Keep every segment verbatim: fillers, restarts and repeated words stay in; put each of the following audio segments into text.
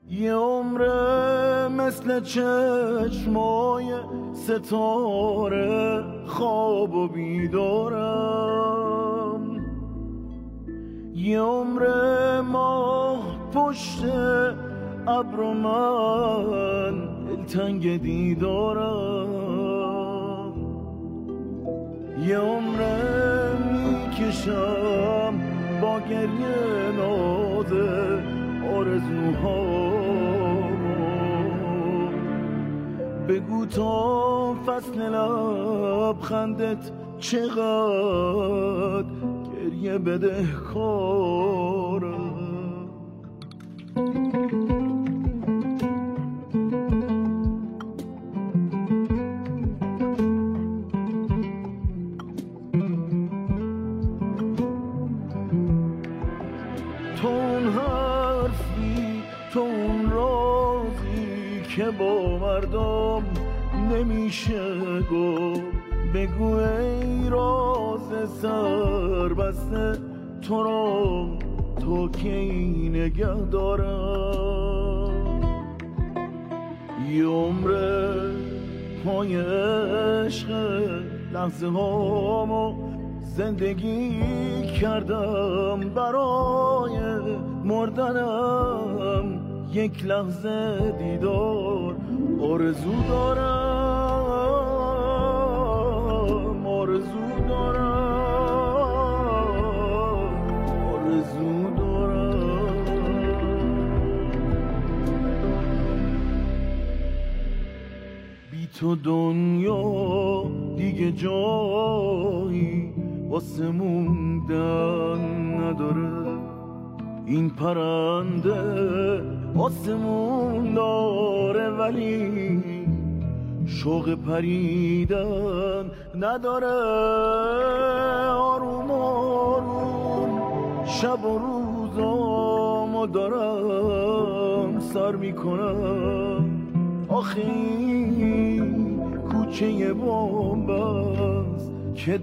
یه عمره مثل چشمای ستاره خواب و بیدارم، یه عمره ماه پشت ابر و من دلتنگ دیدارم، یه عمره میکشم با گریه ناز آرزوهامو. بگو تا فصل لبخندت چقدر گریه بدهکارم. تو اون حرفی، تو اون رازی که با مردم نمیشه گفت. بگو ای راز سر بسته تو را تو کی نگه دارم. یه عمره پای عشق لحظه هامو زندگی کردم، برای مردنم یک لحظه دیدار آرزو دارم، آرزو دارم، آرزو دارم. بی تو دنیا دیگه جایی واسه موندن نداره، این پرنده آسمون داره ولی شوق پریدن نداره. آروم آروم شب و روزامو دارم سر میکنم، آخه این کوچه بومبست که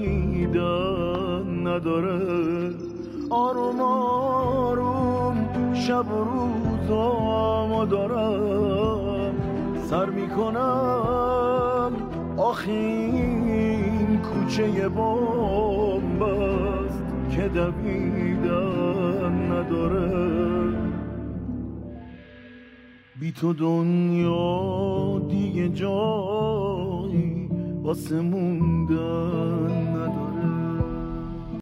دویدن نداره. آروم آروم شب و روزامو دارم سر میکنم، آخه این کوچه بومبست که دویدن نداره. بی تو دنیا دیگه جایی واسه موندن